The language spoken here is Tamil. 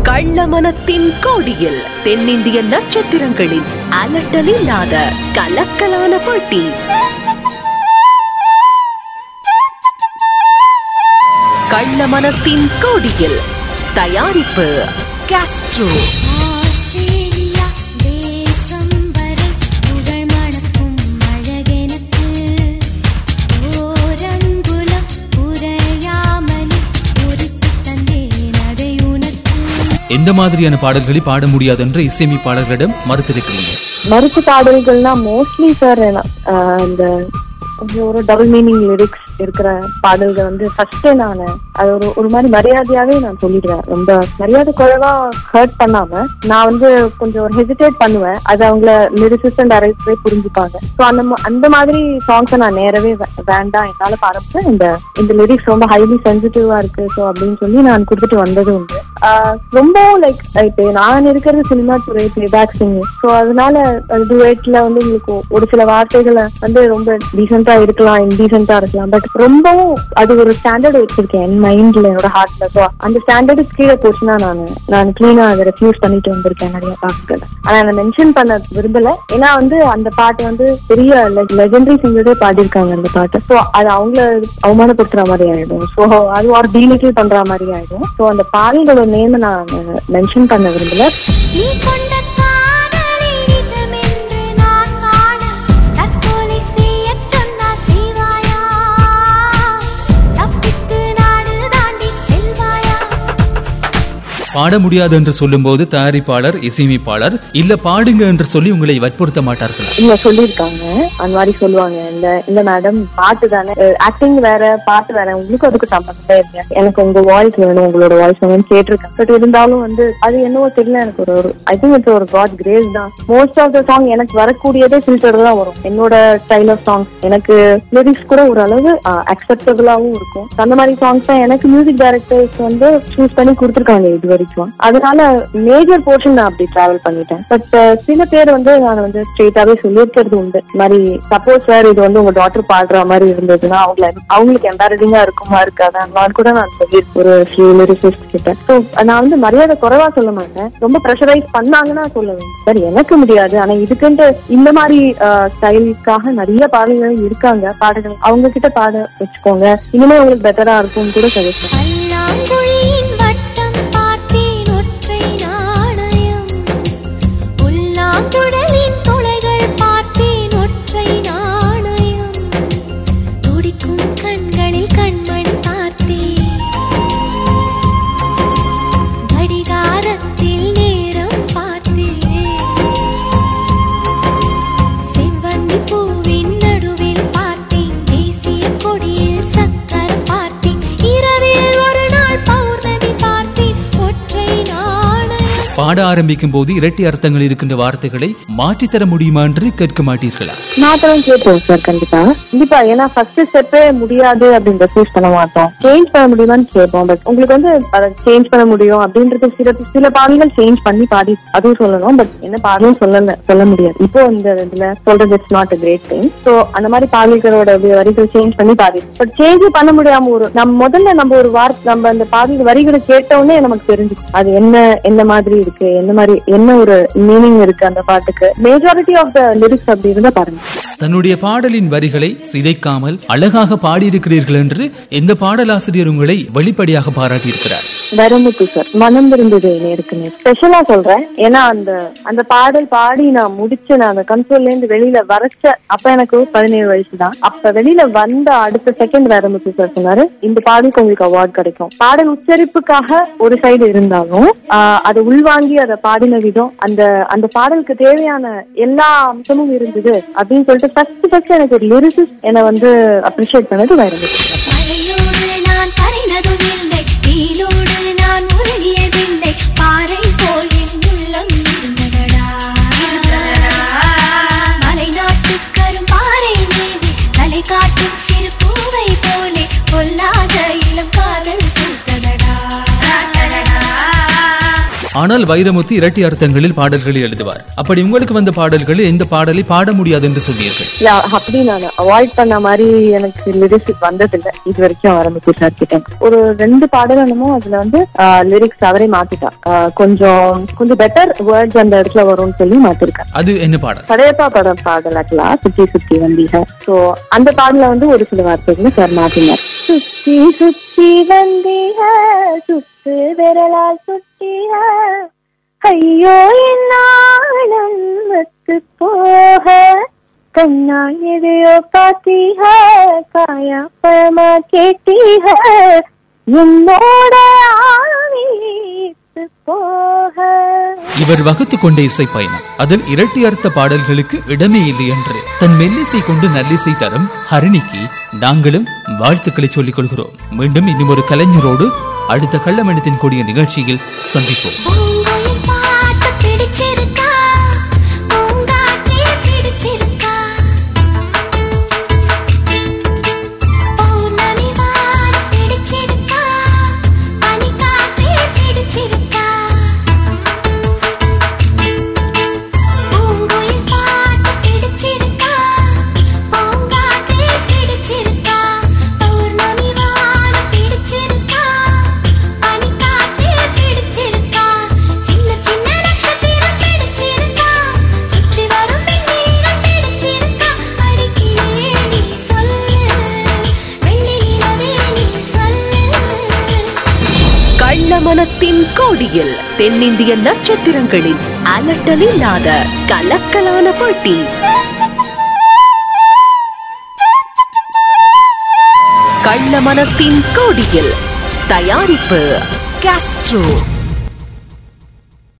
கள்ளமனத்தின் கோடியில் தென்னிந்திய நட்சத்திரங்களின் அலட்டலில்லாத கலக்கலான போட்டி. கள்ளமனத்தின் கோடியில் தயாரிப்பு காஸ்ட்ரோ. எந்த மாதிரியான பாடல்களை பாட முடியாது என்று இசையமைப்பாளர்களிடம் மறுத்திருக்கிறீங்க? மறுத்து பாடல்கள்னா மோஸ்ட்லி சார் அந்த ஒரு டபுள் மீனிங் லிரிக்ஸ் இருக்கிற பாடல்கள் வந்து ஃபர்ஸ்ட் நான் அது ஒரு மாதிரி மரியாதையாவே நான் சொல்லிடுவேன். ரொம்ப மரியாதை குறைவா ஹர்ட் பண்ணாம நான் வந்து கொஞ்சம் ஒரு ஹெசிடேட் பண்ணுவேன். அது அவங்கள லிரிசிஸ்ட் அண்ட் டைரக்டரே புரிஞ்சுப்பாங்க. ஸோ அந்த மாதிரி சாங்ஸை நான் நேரவே வேண்டாம், என்னால பாருங்க இந்த லிரிக்ஸ் ரொம்ப ஹைலி சென்சிட்டிவா இருக்கு ஸோ அப்படின்னு சொல்லி நான் கொடுத்துட்டு வந்தது உண்டு. ரொம்ப லைக் இப்போ நான் இருக்கிறது சினிமா துறை, பிளேபேக் சிங்கிங். ஸோ அதனால டுவேட்ல வந்து உங்களுக்கு ஒரு சில வார்த்தைகளை வந்து ரொம்ப டீசெண்டா இருக்கலாம், இன்டீசெண்டா இருக்கலாம். பட் ரொம்பவும் அது ஒரு ஸ்டாண்டர்ட் வச்சிருக்கேன் என் மைண்ட்ல, என்னோட ஹார்ட்ல. ஸோ அந்த ஸ்டாண்டர்டுக்கு கீழே போச்சுன்னா நான் கிளீனா அதை ரெஃப்யூஸ் பண்ணிட்டு வந்திருக்கேன் நிறைய பாட்டுகள். ஆனா நான் மென்ஷன் பண்ண விரும்பல, ஏன்னா வந்து அந்த பாட்டு வந்து பெரிய லெஜெண்டரி சிங்கரே பாடியிருக்காங்க அந்த பாட்டு. ஸோ அது அவங்கள அவமானப்படுத்துற மாதிரி ஆயிடும். ஸோ அது ஒரு டீலிட்டில் பண்ற மாதிரி ஆயிடும். ஸோ அந்த பாடலோட நேம் நான் மென்ஷன் பண்ண விரும்பல. பாட முடியாது என்று சொல்லும் போது தயாரிப்பாளர், இசையமைப்பாளர் இல்ல பாடுங்க என்று சொல்லி உங்களை வற்புறுத்த மாட்டார்கள்? இல்ல, சொல்லிருக்காங்க. அந்த மாதிரி சொல்லுவாங்க, இல்ல மேடம் பாட்டு தானே, ஆக்டிங் வேற பாட்டு வேற, உங்களுக்கு அதுக்கு சம்பந்தமே இல்லை, எனக்கு உங்க வாய்ஸ் வேணும், உங்களோட வாய்ஸ் வேணும்னு கேட்டிருக்கேன். பட் இருந்தாலும் வந்து அது என்னவோ தெரியல, எனக்கு ஒரு ஐ திங்க் இட்ஸ் ஒரு காட் கிரேஸ் தான். மோஸ்ட் ஆஃப் த சாங் எனக்கு வரக்கூடியதே ஃபில்டர் தான் வரும். என்னோட ஸ்டைல் ஆஃப் சாங் எனக்கு லிரிக்ஸ் கூட ஓரளவு அக்செப்டபிளாவும் இருக்கும். அந்த மாதிரி சாங்ஸ் தான் எனக்கு மியூசிக் டைரக்டர்ஸ் வந்து சூஸ் பண்ணி கொடுத்துருக்காங்க இது வரைக்கும். அதனால மேஜர் போர்ஷன் நான் அப்படி டிராவல் பண்ணிட்டேன். பட் சில பேர் வந்து நான் வந்து ஸ்ட்ரெயிட்டாவே சொல்லியிருக்கிறது உண்டு, இந்த மாதிரி சப்போஸ் சார் இது வந்து உங்க டாக்டர் பாடுற மாதிரி இருந்ததுன்னா அவங்களுக்கு எம்பாரசிங்கா இருக்குமா இருக்காது கூட நான் சொல்லியிருக்கேன் ஒரு ஃபியூ லிரிசிஸ்ட் கிட்ட. ஸோ நான் வந்து மரியாதை குறைவா சொல்ல மாட்டேன், ரொம்ப ப்ரெஷரைஸ் பண்ணாங்கன்னா சொல்லுவேன் சார் எனக்கு முடியாது, ஆனா இதுக்குன்ட்டு இந்த மாதிரி ஸ்டைலுக்காக நிறைய பாடல்கள் இருக்காங்க, பாடல்கள் அவங்க கிட்ட பாட வச்சுக்கோங்க, இனிமே உங்களுக்கு பெட்டரா இருக்கும்னு கூட சொல்லியிருக்கேன். பாட ஆரம்பிக்கும் போது இரட்டை அர்த்தங்கள் இருக்கின்ற வார்த்தைகளை மாற்றித்தர முடியுமா என்று கேட்க மாட்டீர்களா? மாத்திரம் கேட்போம் சார், கண்டிப்பா. ஏன்னா ஃபர்ஸ்ட் ஸ்டெப்பே முடியாது அப்படின்னு ரெஃப்யூஸ் பண்ண மாட்டோம். சேஞ்ச் பண்ண முடியுமான்னு கேட்போம். பட் உங்களுக்கு வந்து அதை சேஞ்ச் பண்ண முடியும் அப்படின்றது சில பாடல்கள் சேஞ்ச் பண்ணி பாடி அதுவும் சொல்லணும். பட் என்ன பாடலும் சொல்ல முடியாது. இப்போ இந்த இதுல சொல்றது it's not a great thing. So அந்த மாதிரி பாடல்களோட வரிகள் சேஞ்ச் பண்ணி பாடி, பட் சேஞ்ச் பண்ண முடியாம நம்ம ஒரு வார்த்தை நம்ம அந்த பாடல் வரிகளை கேட்டவுடனே நமக்கு தெரிஞ்சுக்கும் அது என்ன மாதிரி இருக்கு, என்ன ஒரு மீனிங் இருக்கு அந்த பாட்டுக்கு. மேஜாரிட்டி ஆஃப் த லிரிக்ஸ் அப்படி இருந்தா பாருங்க. தன்னுடைய பாடலின் வரிகளை சிதைக்காமல் அழகாக பாடியிருக்கிறீர்கள் என்று எந்த பாடலாசிரியர் உங்களை வெளிப்படையாக பாராட்டியிருக்கிறார்? வரமுத்து சார், மனம் இருந்தது இருக்குன்னு ஸ்பெஷலா சொல்றேன். ஏன்னா அந்த பாடல் பாடி நான் முடிச்சு நான் அந்த கன்சோல்ல இருந்து வெளியில வரைச்ச அப்ப எனக்கு 17 வயசு தான். அப்ப வெளியில வந்த அடுத்த செகண்ட் வரமுத்து சார் சொன்னாரு, இந்த பாடலுக்கு உங்களுக்கு அவார்ட் கிடைக்கும். பாடல் உச்சரிப்புக்காக ஒரு சைடு இருந்தாலும் அதை உள்வாங்கி அதை பாடின விதம், அந்த பாடலுக்கு தேவையான எல்லா அம்சமும் இருந்தது அப்படின்னு சொல்லிட்டு ஃபர்ஸ்ட் எனக்கு ஒரு லிரிசிஸ்ட் என்னை வந்து அப்ரிஷியேட் பண்ணது வரமுத்து சார். ஆனால் வைரமுத்து இரட்டை அர்த்தங்களில் பாடல்களை எழுதுவார். அப்படி உங்களுக்கு வந்த பாடல்களில் எந்த பாடலை பாட முடியாது என்று சொன்னீர்கள்? அப்படி நான் அவாய்ட் பண்ண மாதிரி எனக்கு லிரிக்ஸ் வந்ததில்லை இது வரைக்கும். வைரமுத்து சார் கிட்ட ஒரு 2 பாடல் என்னமோ அதுல வந்து லிரிக்ஸ் அவரே மாத்திட்டா, கொஞ்சம் பெட்டர் வேர்ட்ஸ் அந்த இடத்துல வரும்னு சொல்லி மாத்திருக்கேன். அது என்ன பாடல்? படையப்பா படம் பாடலாம் சுத்தி சுத்தி வந்தீங்க. சோ அந்த பாடல வந்து ஒரு சில வார்த்தைகளை சார் மாத்தினார். சுத்தி சுத்தி வந்தீங்க சுத்து விரலால் சுத்திய ஐயோ என்னாலும் வத்து போக கண்ணால் எதையோ பாத்தீக காயா பழமா கேட்டீக என்னோட ஆவித்து போக. இவர் வகுத்துக் கொண்ட இசை பயணம் அதில் இரட்டை அர்த்த பாடல்களுக்கு இடமே இல்லை என்று தன் மெல்லிசை கொண்டு நல்லிசை தரும் ஹரிணிக்கு நாங்களும் வாழ்த்துக்களை சொல்லிக் கொள்கிறோம். மீண்டும் இன்னும் ஒரு கலைஞரோடு அடுத்த கள்ளமணித்தின் கொடிய நிகழ்ச்சியில் சந்திப்போம். மனத்தின் கோடியில் தென்னிந்திய நட்சத்திரங்களின் அலட்டலில்லாத கலக்கலான போட்டி. கள்ள மனத்தின் கோடியில் தயாரிப்பு காஸ்ட்ரோ.